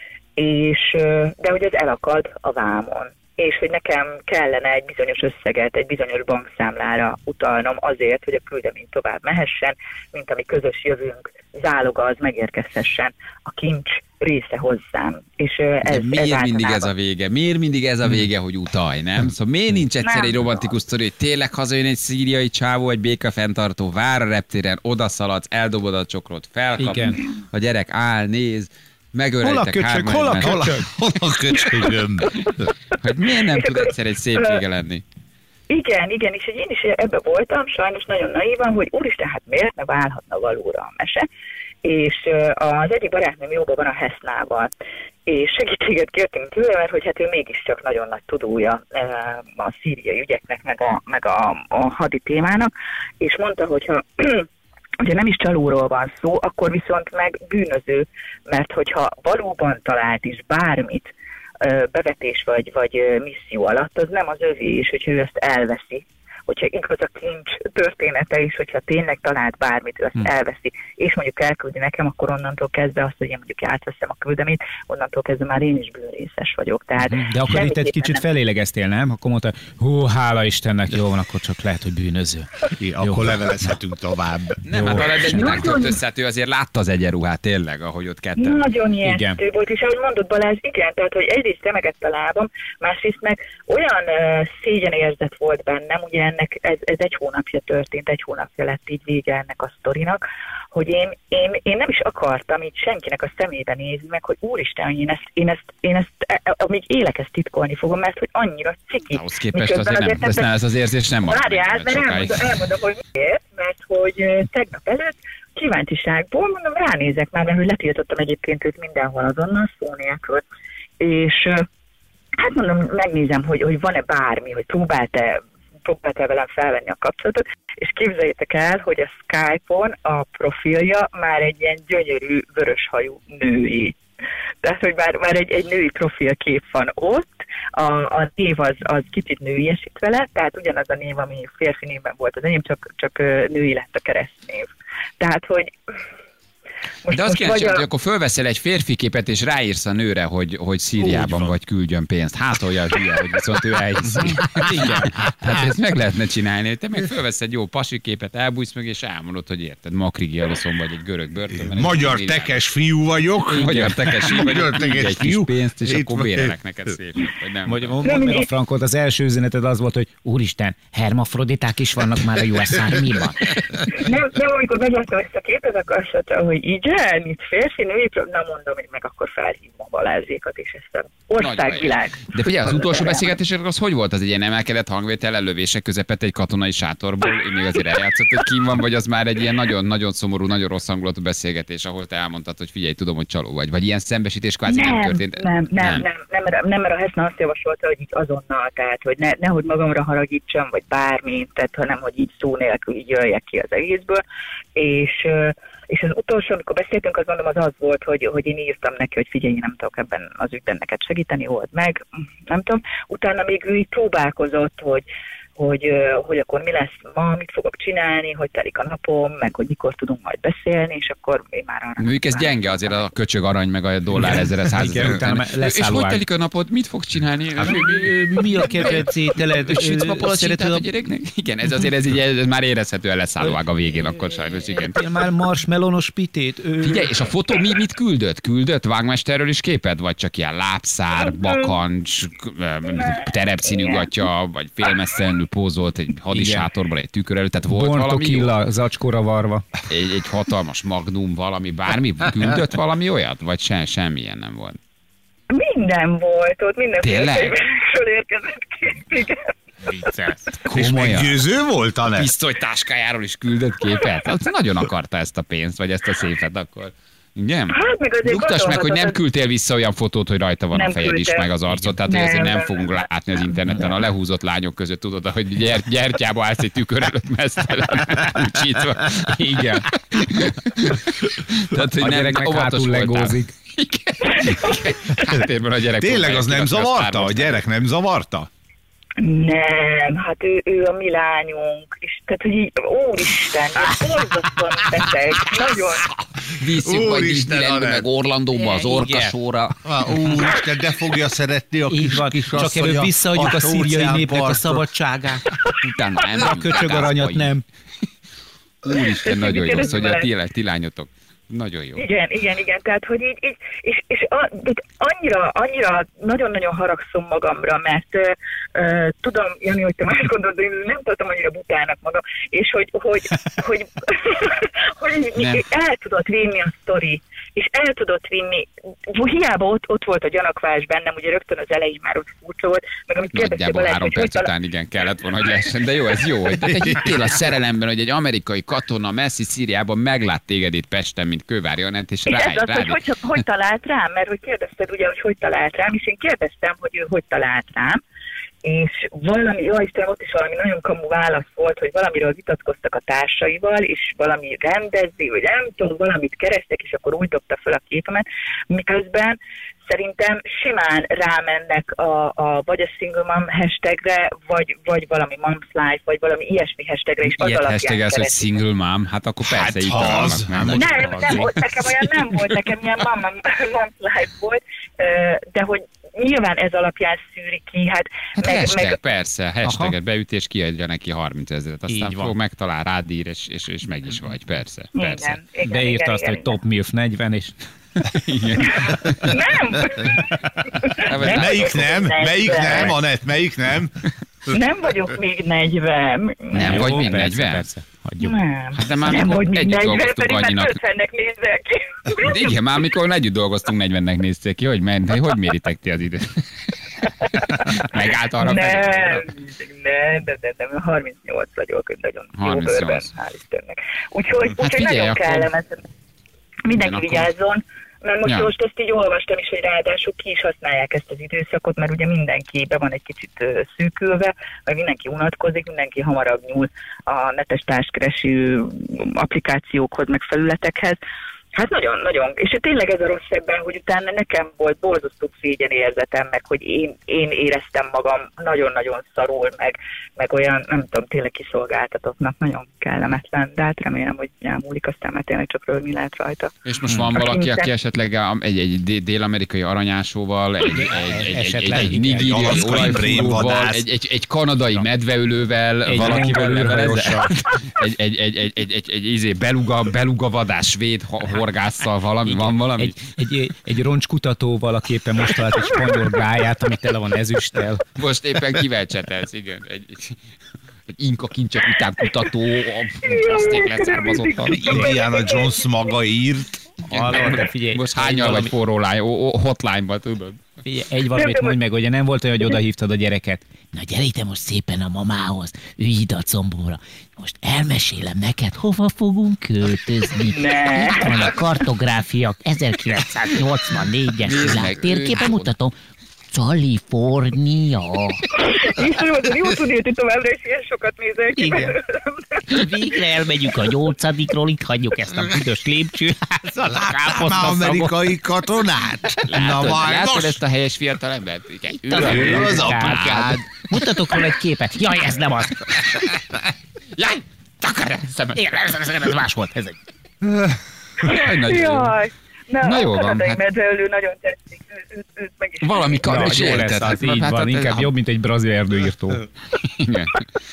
és, de hogy ez elakad a vámon. És hogy nekem kellene egy bizonyos összeget, egy bizonyos bankszámlára utalnom azért, hogy a küldemény tovább mehessen, mint ami közös jövőnk záloga, az megérkezhessen a kincs része hozzám. És ez, de miért ez mindig ez a vége? Miért mindig ez a vége, hogy utalj, nem? Szóval miért nincs egyszer nem egy romantikus sztori, hogy tényleg hazajön egy szíriai csávó, egy békafenntartó, vár a reptéren, odaszaladsz, eldobod a csokrot, felkap, igen. A gyerek áll, néz, megöleljtek hol a köcsög, hol a köcsög? Hol a köcsögöm? Hogy miért nem tud egyszer egy szép vége lenni? Igen, igen, és én is ebbe voltam, sajnos nagyon naívan, hogy úristen, hát miért ne válhatna valóra a mese. És az egyik barátnőm jóban van a Hesznával, és segítséget kértünk tőle, mert hogy hát ő mégiscsak nagyon nagy tudója a szíriai ügyeknek, meg a, meg a, a hadi témának, és mondta, hogyha ugye nem is csalóról van szó, akkor viszont meg bűnöző, mert hogyha valóban talált is bármit bevetés vagy, vagy misszió alatt, az nem az övé, és hogyha ő ezt elveszi, hogyha igaz a kincs története is, hogyha tényleg talált bármit, ő azt hmm. elveszi, és mondjuk elküldi nekem, akkor onnantól kezdve azt, hogy én mondjuk átveszem a küldeményt, onnantól kezdve már én is bűnrészes vagyok. Tehát de akkor itt egy kicsit felélegeztél, nem? Akkor mondta, hú, hála Istennek, jó van, akkor csak lehet, hogy bűnöző. I, akkor levelezhetünk tovább. Nem, hát arra egy tört össze, ő azért látta az egyenruhát tényleg, ahogy ott ketten. Nagyon ijesztő volt, és ahogy mondott Balázs, igen, tehát, hogy egyrészt remegett a lábam, másrészt meg olyan uh, szégyenérzet volt bennem, ugye ennek ez, ez egy hónapja történt, egy hónapja lett így vége ennek a sztorinak, hogy én, én, én nem is akartam így senkinek a szemébe nézni meg, hogy úristen, hogy én ezt, én ezt, én ezt amíg élek, ezt titkolni fogom, mert hogy annyira ciki. Ahhoz képest azért, azért nem, ez, nem, ez az érzés nem marad. Várjál, mert elmondom, elmondom, hogy miért, mert hogy tegnap előtt kíváncsiságból, mondom, ránézek már, mert hogy letiltottam egyébként őt mindenhol azonnal, szó nélkül, és hát mondom, megnézem, hogy, hogy van-e bármi, hogy próbált-e próbált-e velem felvenni a kapcsolatot, és képzeljétek el, hogy a Skype-on a profilja már egy ilyen gyönyörű, vöröshajú női. Tehát, hogy már, már egy, egy női profilkép van ott, a, a név az, az kicsit nőiesít vele, tehát ugyanaz a név, ami férfi névben volt az enyém, csak, csak női lett a keresztnév. Tehát, hogy... Most, de azt kérdezik, a... hogy akkor fölveszel egy férfi képet, és ráírsz a nőre, hogy, hogy Szíriában vagy, küldjön pénzt. Hát olyan hülye, hogy viszont ő elhiszi. Igen. Hát ezt meg lehetne csinálni, hogy te meg fölvesz egy jó pasi képet, elbújsz meg, és elmondod, hogy érted, Makrigi Aroszon vagy egy görög börtönben. Magyar tekes fiú vagyok. Magyar tekes fiú vagyok. Tekes egy fiú. Kis pénzt, és akkor bérelek neked szép. Vagy nem. Mondd meg a Frankot, az első üzeneted az volt, hogy úristen, hermafroditák is vannak már a U S Army-ban. Nem, nem, amikor megláttam ezt a képet, akkor azt mondta, hogy igen, itt férfi, női, na mondom, hogy meg akkor felhívom a Balázsékat, és ezt a országvilág. De figyelj, az utolsó beszélgetések az hogy volt? Az egy ilyen emelkedett hangvétel lövések közepette egy katonai sátorból, én még azért eljátszott, hogy kim van, vagy az már egy ilyen nagyon-nagyon szomorú, nagyon rossz hangulatú beszélgetés, ahol te elmondtad, hogy figyelj, tudom, hogy csaló vagy, vagy ilyen szembesítés kvázi nem, nem történt. Nem, nem, nem, nem, nem, nem, mert a Heszna azt javasolta, hogy így azonnal, tehát, hogy ne, nehogy magamra haragítsam, vagy bármi, tehát, hanem, hogy így szó nélkül így jöjjek ki az egészből, és És az utolsó, amikor beszéltünk, azt mondom, az az volt, hogy, hogy én írtam neki, hogy figyelj, én nem tudok ebben az ügyben neked segíteni, old meg, nem tudom. Utána még ő így próbálkozott, hogy, hogy, hogy akkor mi lesz ma, mit fogok csinálni, hogy telik a napom, meg hogy mikor tudunk majd beszélni, és akkor én már arra... Mondjuk ez gyenge azért a köcsög arany, meg a dollár ezer, százezer után. És hogy telik a napod, mit fog csinálni? Mi a kedvenc ételed? Sütsz ma palacsintát a gyereknek? Igen, ez azért ez, így, ez már érezhetően leszállóág a végén, akkor sajnos, igen. Már marshmallows pitét? Figyelj, és a fotó mi, mit küldött? Küldött Vágmesterről is képet? Vagy csak ilyen lábszár, bakancs, terepszínű gatya, vagy félmesszenül pózolt egy hadisátorban, egy tükör előtt, tehát volt Born valami Killa, zacskóra varva. Egy, egy hatalmas magnum, valami, bármi, küldött valami olyat? Vagy sem, semmilyen nem volt? Minden volt ott, minden tényleg? Fölérkezett kép, igen. És meggyőző volt a ne? Pisztolytáskájáról is küldött képet? Az nagyon akarta ezt a pénzt, vagy ezt a széfet akkor. Igen? Hát, Nyugtass meg, hogy nem küldtél vissza olyan fotót, hogy rajta van a fejed is, meg az arcod, tehát hogy ezért nem fogunk látni az interneten a lehúzott lányok között, tudod, hogy gyert, gyertyába állsz egy tükör előtt mesztelen, úcsítva. Igen. Tehát, hogy a gyereknek hátul legózik. Igen. Háttérben a gyerek. Tényleg az nem zavarta? A gyerek nem zavarta? Nem, hát ő, ő a mi lányunk, és tehát, hogy így, úristen, borzasztóan beteg, nagyon... Visszük majd Disneylandbe, meg Orlandóba, az orkasóra. Úristen, de fogja szeretni a kis, kis csak előbb visszaadjuk a szíriai népnek a szabadságát. Utána nem. A köcsög aranyat nem. Úristen, nagyon jó, hogy a ti, ti lányotok. Nagyon jó. Igen, igen, igen, tehát, hogy így, így és, és a, annyira, annyira nagyon-nagyon haragszom magamra, mert uh, uh, tudom, Jani, hogy te más gondolod, de én nem tartom annyira butának magam, és hogy, hogy, hogy, hogy, hogy el tudott vinni a sztori, és el tudott vinni, hiába ott, ott volt a gyanakvás bennem, ugye rögtön az elején már ott furcsa volt, meg amit kérdeztél Balázs, három perc után talán... igen kellett volna, hogy lehessen, de jó, ez jó, hogy te hittél a szerelemben, hogy egy amerikai katona messzi Szíriában meglát téged itt Pesten, mint Kővári Anett, és, és rá, ez az, hogy, hogy hogy talált rám, mert hogy kérdezted ugye, hogy hogy talált rám, és én kérdeztem, hogy ő hogy talált rám, és valami, jó Istenem, ott is valami nagyon kamu válasz volt, hogy valamiről vitatkoztak a társaival, és valami rendező, vagy nem tudom, valamit kerestek, és akkor úgy dobta fel a képemet, miközben szerintem simán rámennek a, a vagy a single mom hashtagre, vagy, vagy valami mom's life, vagy valami ilyesmi hashtagre is. Ilyet hashtag az, hogy single mom, hát akkor persze Hát itt az, találnak. Nem, nem, nem volt, nekem olyan nem volt, nekem ilyen mom, mom's life volt, de hogy nyilván ez alapján szűri ki, hát... Hát meg, hashtag, meg, persze, hashtaget beüt és kiadja neki harminc ezeret, aztán fog, megtalál, rád ír, és, és, és meg is vagy, persze, persze. igen, igen, Beírta igen, azt, igen, hogy top milf negyven, és Igen. Nem! Nem Melyik nem? vagyok Melyik negyven. nem, Anett? Melyik nem? Nem vagyok még negyven. Nem vagy még persze, negyven? persze, hagyjuk. Nem. Hát de már nem mikor vagy még együtt negyven, dolgoztunk pedig már annyinak. ötvennek nézzel ki. Igen, már amikor együtt dolgoztunk, negyvennek néztél ki, hogy, men, hogy méritek ti az időt? Megállt arra Nem, felé? nem, de, de, de, harmincnyolc vagyok, nagyon jó harmincnyolc. bőrben, hál' Istennek. Úgyhogy, Hát úgyhogy figyelj, nagyon akkor- kellemes. Mindenki akkor- vigyázzon, mert most, Ja. most ezt így olvastam is, hogy ráadásul ki is használják ezt az időszakot, mert ugye mindenki be van egy kicsit ö, szűkülve, vagy mindenki unatkozik, mindenki hamarabb nyúl a netes társkereső applikációkhoz, meg felületekhez. Hát nagyon, nagyon. És tényleg ez a rossz ebben, hogy utána nekem volt borzasztó szégyen érzetem, meg hogy én, én éreztem magam nagyon-nagyon szarul, meg, meg olyan, nem tudom, tényleg kiszolgáltatottnak, nagyon kellemetlen, de hát remélem, hogy elmúlik, aztán már tényleg csak rölni lehet rajta. És most van Aki valaki, nincsen- aki esetleg egy, egy dé- dél-amerikai aranyásóval, egy, egy, egy, egy, egy, Esetleg egy igen. nigériai Egy alaszkai olajfúróval, brémvadász. egy, egy, egy kanadai medveölővel, Egy valakivel mongol űrhajóssal. egy, egy, egy, egy, egy, egy, egy izé beluga, beluga vadás, svéd ha- horgásszal valami, van valami? Egy, egy, egy roncskutatóval, aki éppen most talált egy spanyol gáját, ami tele van ezüsttel. Most éppen kivel csetelsz, igen. Egy, egy, egy inka kincsek után kutató, azték leszármazottan. Indiana Jones maga írt. Hallod, de figyelj. Most egy hányal vagy valami- forró lány, o- o- hotline-ba, tudod? Figyelj, egy valamit mondj meg, hogy nem volt olyan, hogy odahívtad a gyereket. Na gyere te most szépen a mamához, ülj ide a combomra. Most elmesélem neked, hova fogunk költözni. Ne. Itt van a kartográfia ezerkilencszáznyolcvannégyes Nézd meg, világ térképe, ő- mutatom. California. Iszonyatosan jó tudni, hogy ti továbbra is ilyen sokat nézel ki. Igen. Végre elmegyünk a nyolcadikról, itt hagyjuk ezt a büdös lépcsőházat, a Már káposztaszagot. amerikai katonát? Na Látod, majd látod most. ezt a helyes fiatalembert? Igen, ő Az a- Ő az apukád. apukád. Mutatok róla egy képet. Jaj, ez nem az. Jaj, takar el szemed. Igen, ez, ez, ez más volt. Ez egy... Jaj, nagyon jó. Jaj. Na, Na a jól van, kanadai hát- medveölő nagyon tetszik. Őt, őt, őt meg is. Valami Na, kanadai jó lesz, érted? az így Hát, van, hát, inkább hát, jobb, mint egy brazil erdőírtó. Igen.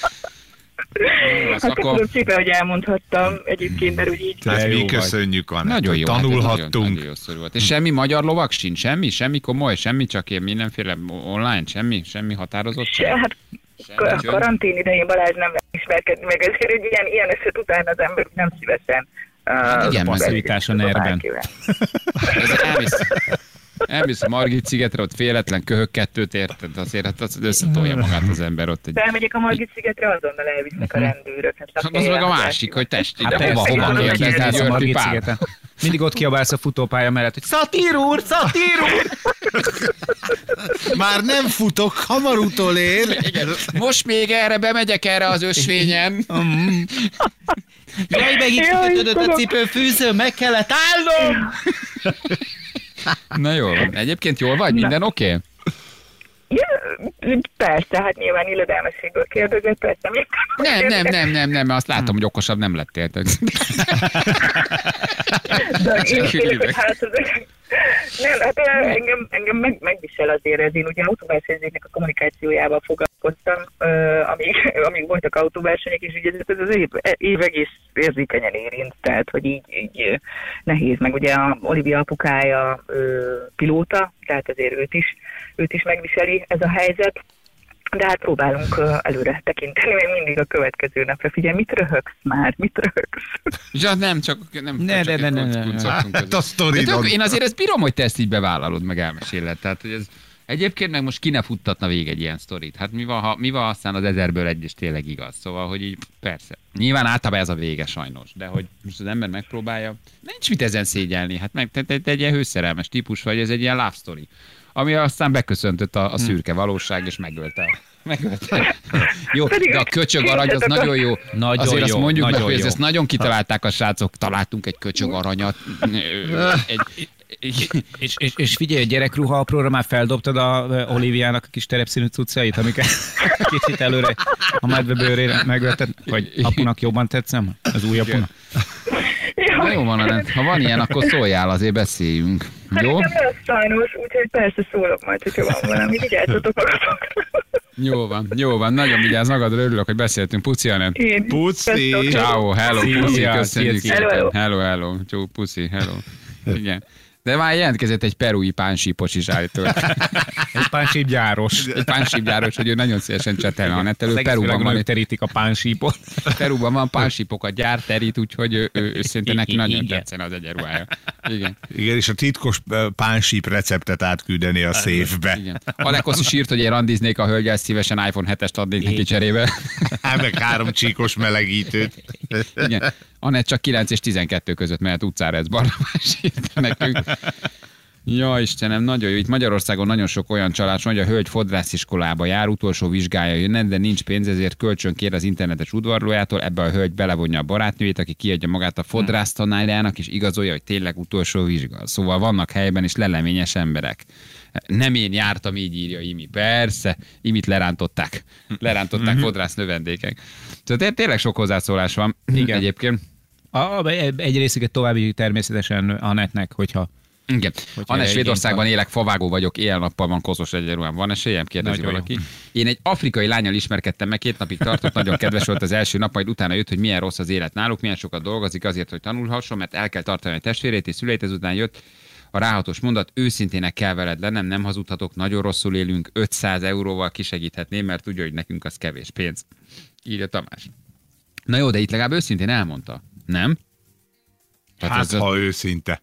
Jó, Hát akkor köszönöm szépen, hogy elmondhattam egyébként, mert úgy így. Tehát De jó mi vagy. köszönjük, Anett, nagyon hogy jó. hát ez Nagyon, tanulhattunk. nagyon jó sztori volt. És semmi magyar lovak sincs? Semmi? Semmi komoly? Semmi? Csak ilyen mindenféle online? Semmi? Semmi határozott? Se, hát a karantén idején Balázs nem lehet ismerkedni, meg ezért egy ilyen, ilyen eset után az ember nem szívesen. Hát igen, uh, meg passzivitás a nerben. Elmész, elmész a Margit szigetre, ott féletlen köhög kettőt érted, azért hát az összetolja magát az ember ott. Egy... Felmegyek a Margit szigetre, azonnal elvisznek a rendőrök. Hát Hát az meg a másik, hogy test, Hát ide hova, persze, hova igen, kérdezni, kiszállsz a Györfi Margit Pál? szigeten. Mindig ott kiabálsz a futópálya mellett, hogy Szatír úr, Szatír úr! Már nem futok, hamar utolér. Igen. Most még erre bemegyek erre az ösvényen. Jaj, megint Jaj, kikötődött a Istenem. cipőfűző, meg kellett állnom! Na jól van. Egyébként jól vagy? Minden oké? Okay? Ja, persze, hát nyilván illedelmességből kérdezett, persze. Még Nem, nem, nem, nem, nem, azt látom, hogy okosabb nem lettél. De én félek, hogy hát az... Nem, hát eh, engem, engem meg, megvisel azért ez. Én ugye autóversenyzőknek a kommunikációjával foglalkoztam, uh, amíg, amíg voltak autóversenyek, és ugye ez az év, év egész érzékenyen érint, tehát hogy így, így eh, nehéz. Meg ugye a Olivia apukája uh, pilóta, tehát azért őt is, őt is megviseli ez a helyzet. De hát próbálunk uh, előre tekinteni, még mindig a következő napra. Figyelj, mit röhögsz már? Mit röhögsz? Ja, nem, csak nem. Ne, csak ne, ne, egy ne, ne. kuncogtunk Hát közben. a sztoridon. De tök, én azért ezt bírom, hogy te ezt így bevállalod, meg elmeséled. Tehát, hogy ez, egyébként meg most ki ne futtatna végig egy ilyen sztorit. Hát mi van, ha, mi van aztán az ezerből egy is tényleg igaz. Szóval, hogy így persze. Nyilván általában ez a vége sajnos, de hogy most az ember megpróbálja, nincs mit ezen szégyelni. Hát meg te, te, te egy ilyen hőszerelmes típus vagy, ez egy ilyen love story, ami aztán beköszöntött a, a szürke valóság, és megölte Megölte. Jó, Pedig de a köcsög arany az nagyon jó. Nagyon Azért azt jó, mondjuk meg, nagyon hogy jó. ezt nagyon kitalálták a srácok. Találtunk egy köcsög aranyat. Egy, És, és, és figyelj, a gyerekruha apróra már feldobtad a Oliviának a kis terepszínű cuccait, amiket kicsit előre a medvebőrére megvetted, hogy apunak jobban tetszem? Az új apunak? Na jó van, Anett. Ha van ilyen, akkor szóljál, azért beszéljünk. Jó? Szerintem lesz sajnos, úgyhogy persze szólok majd, hogyha van valami. Vigyázzatok magatokra. Jó van, jó van. Nagyon vigyázz magadra, örülök, hogy beszéltünk. Puszi, Anett. Én. Puci. Sziasztok. Ciao, hello, Szia, puszi, szia, köszönjük szia. szépen. Hello, Hello, hello. Csó, puszi, hello. Igen. De már jelentkezett egy perui pánsípos is állítólag. Egy pánsípgyáros. Egy pánsípgyáros, hogy ő nagyon szívesen csetelne a nettel. Ő Az egész Peruban világon van, ők terítik a pánsípot. Peruban van pánsípokat gyár, terít, úgyhogy ő, ő, ő szerintem neki nagyon Igen. tetszene az egyenruhája. Igen. Igen, és a titkos ö, pánsíp receptet átküldeni a széfbe. Igen. Alekos is írt, hogy én randiznék a hölgyel, szívesen iPhone hetest adnék neki cserébe. Hát meg három csíkos melegítőt. Igen. Anett csak kilenc és tizenkettő között mehet utcára, ez Barnabás írta nekünk. Ja, Istenem, nagyon jó. Itt Magyarországon nagyon sok olyan család, hogy a hölgy fodrásziskolába jár, utolsó vizsgája jönne, de nincs pénz, ezért kölcsön kér az internetes udvarlójától, ebbe a hölgy belevonja a barátnőjét, aki kiadja magát a fodrász tanárának, és igazolja, hogy tényleg utolsó vizsga. Szóval vannak helyben is leleményes emberek. Nem én jártam, így írja Imi. Persze, Imit lerántották. Lerántották fodrász növendékek. Szóval tényleg sok hozzászólás van. Igen. Egyébként. A, egy részüket további természetesen Anettnek, hogyha Igen. Anne, erre Svédországban igény élek, favágó vagyok, éjjel-nappal van koszos egyenruhám. Van esélyem? Kérdezi Nagyon valaki. Én egy afrikai lányal ismerkedtem meg, két napig tartott, nagyon kedves volt az első nap, majd utána jött, hogy milyen rossz az élet náluk, milyen sokat dolgozik azért, hogy tanulhasson, mert el kell tartani a testvérét és szüleit, ezután jött a ráhatós mondat, őszintének kell veled lennem, nem hazudhatok, nagyon rosszul élünk, ötszáz euróval kisegíthetném, mert tudja, hogy nekünk az kevés pénz. Írja Tamás. Na jó, de itt legalább őszintén elmondta, nem? Hát, ez a- ha őszinte.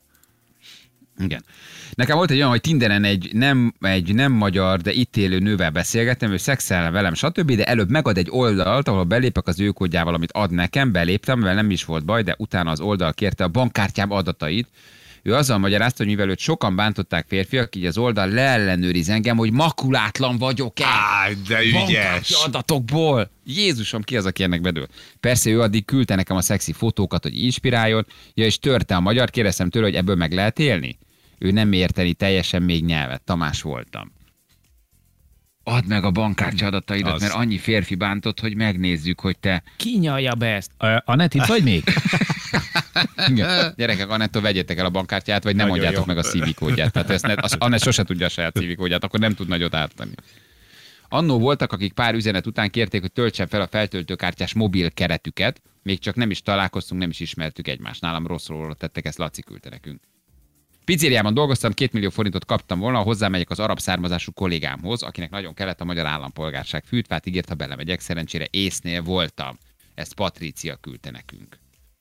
Igen. Nekem volt egy olyan, hogy Tinderen egy nem, egy nem magyar, de itt élő nővel beszélgettem, ő szexelne velem, stb., de előbb megad egy oldalt, ahol belépek az ő kódjával, amit ad nekem, beléptem, mivel nem is volt baj, de utána az oldal kérte a bankkártyám adatait. Ő azzal magyarázta, hogy mivel őt sokan bántották férfiak, így az oldal leellenőriz engem, hogy makulátlan vagyok-e. Áj, de ügyes. Bankkártya adatokból. Jézusom, ki az, aki ennek bedől? Persze ő addig küldte nekem a szexi fotókat, hogy inspiráljon, ja, és törte a magyar, kérdeztem tőle, hogy ebből meg lehet élni? Ő nem érteni teljesen még nyelvet. Tamás voltam. Add meg a bankkártya adataidat, Az. mert annyi férfi bántott, hogy megnézzük, hogy te... ki nyalja be ezt? A, Anett, itt vagy még? Igen. Gyerekek, Annettól vegyétek el a bankkártyát, vagy nem Nagyon adjátok jó. meg a szívikódját. Tehát ezt ne, az, Annett sose tudja a saját szívikódját, akkor nem tud nagyot ártani. Annó voltak, akik pár üzenet után kérték, hogy töltsem fel a feltöltőkártyás mobil keretüket, még csak nem is találkoztunk, nem is ismertük egymást. Nálam rosszról tettek, ezt Laci küldte nekünk. Pizzériában dolgoztam, két millió forintot kaptam volna, ha hozzámegyek az arab származású kollégámhoz, akinek nagyon kellett a magyar állampolgárság. Fűtvát ígért, ha belemegyek, szerencsére észnél voltam. Ezt Patrícia küldte nekünk.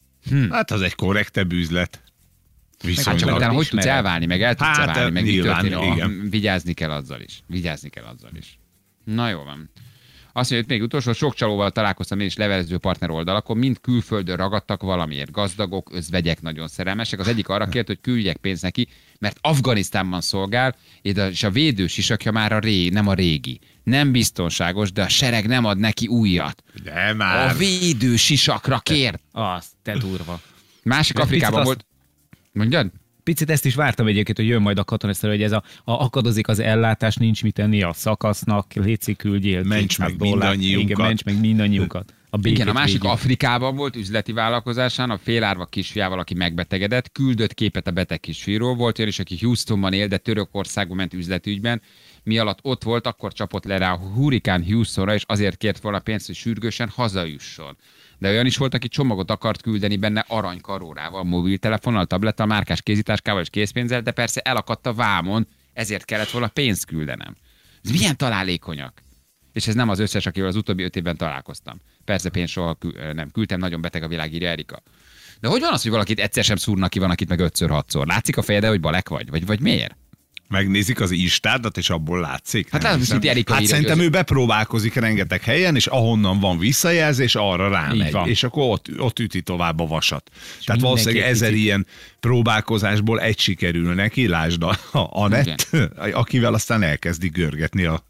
Hát az egy korrektebb üzlet. Hát csak Viszonylag. utána hogy tudsz ismered. elválni, meg el tudsz Hát, hát, válni, meg mi nyilván, történik. igen. Vigyázni kell azzal is. Vigyázni kell azzal is. Na jó van. Azt mondja, hogy még utolsó, sok csalóval találkoztam én is levelező partner oldalakon, mind külföldön ragadtak valamiért. Gazdagok, özvegyek, nagyon szerelmesek. Az egyik arra kért, hogy küldjek pénzt neki, mert Afganisztánban szolgál, és a védősisakja már a ré, nem a régi. Nem biztonságos, de a sereg nem ad neki újat. De A már. védősisakra kért. Az, te durva. Másik De Afrikában picit volt. Mondjad? Picit ezt is vártam egyébként, hogy jön majd a katonaszter, hogy ez a, a akadozik az ellátás, nincs mit tenni a szakasznak, léci küldjél. Ments meg dollár. mindannyiunkat. Igen, ments meg mindannyiunkat. A békét Igen, a másik védjük. Afrikában volt üzleti vállalkozásán, a félárva kisfiával, aki megbetegedett, küldött képet a beteg kisfiúról, volt olyan is, aki Houstonban él, de Törökországba ment üzletügyben, mi alatt ott volt, akkor csapott le rá a hurikán Houstonra, és azért kért volna pénzt, hogy sürgősen hazajusson. De olyan is volt, aki csomagot akart küldeni benne aranykarórával, mobiltelefonnal, tablettal, márkás kézitáskával és készpénzzel, de persze elakadt a vámon, ezért kellett volna pénzt küldenem. Ez milyen találékonyak? És ez nem az összes, akivel az utóbbi öt évben találkoztam. Persze pénzt soha kü- nem küldtem, nagyon beteg a világ, írja Erika. De hogy van az, hogy valakit egyszer sem szúrnak ki, van, akit meg ötször, hatszor? Látszik a fejede, hogy balek vagy? Vagy, vagy miért? Megnézik az instádat, és abból látszik. Hát Nem látom, hiszem. hogy Erika hát írja, szerintem hogy ő bepróbálkozik rengeteg helyen, és ahonnan van visszajelzés, arra Így rámegy. van. És akkor ott, ott üti tovább a vasat. Tehát mindenki valószínűleg egy ezer picit- ilyen próbálkozásból egy sikerül neki, lásd a, a Anett, akivel aztán elkezdi görgetni a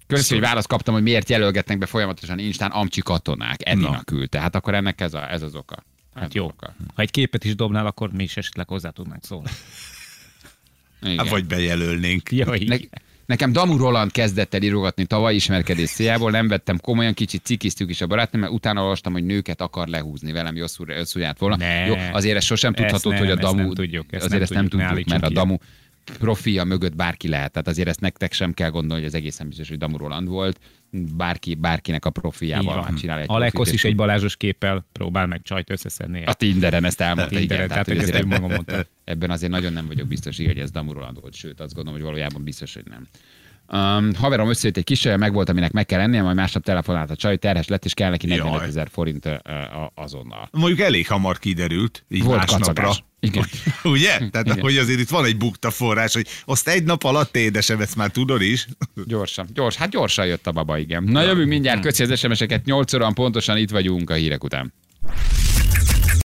Köszönöm, hogy választ kaptam, hogy miért jelölgetnek be folyamatosan Instán Amcsi katonák. Edina küldte. Hát akkor ennek ez, a, ez az oka. Ez Hát jó. Oka. Ha egy képet is dobnál, akkor mi is esetleg hozzá tudnánk szólni. Hát, vagy bejelölnénk. Jaj. Ne, nekem Damu Roland kezdett el írogatni tavaly ismerkedés céljából, nem vettem komolyan, kicsit cikiztük is a barátnőm, mert utána olvastam, hogy nőket akar lehúzni velem, Josszú járt volna. Ne. Jó, azért ez sosem tudható, Ezt hogy a nem, ezt Damu, nem tudjuk, ezt azért nem ezt nem tudjuk, ne tudjuk, mert a állítsunk Damu profilja mögött bárki lehet. Tehát azért ezt nektek sem kell gondolni, hogy ez egészen biztos, hogy Damu Roland volt. Bárki, bárkinek a Így profiljával van. csinál egy Alekosz profilt, is és egy Balázsos képpel próbál meg csajt összeszedni. a Tinderen ezt elmondta, igen. Tinderen, tehát hogy ezt azért ő maga mondta. ebben azért nagyon nem vagyok biztos, hogy ez Damu Roland volt, sőt azt gondolom, hogy valójában biztos, hogy nem. Um, haverom összejött egy kisajja, meg volt, aminek meg kell lennie, majd másnap telefonált a csaj, terhes lett, és kell neki negyvenöt ezer forint uh, azonnal. Mondjuk elég hamar kiderült, így Volt másnapra. kacagás. Igen. Ugye? Tehát, Igen. hogy azért itt van egy bukta forrás, hogy azt egy nap alatt édesem, ezt már tudod is. Gyorsan, gyors, hát gyorsan jött a baba, igen. Na jövünk mindjárt, köszi az es em es-eket, nyolc óra pontosan itt vagyunk a hírek után.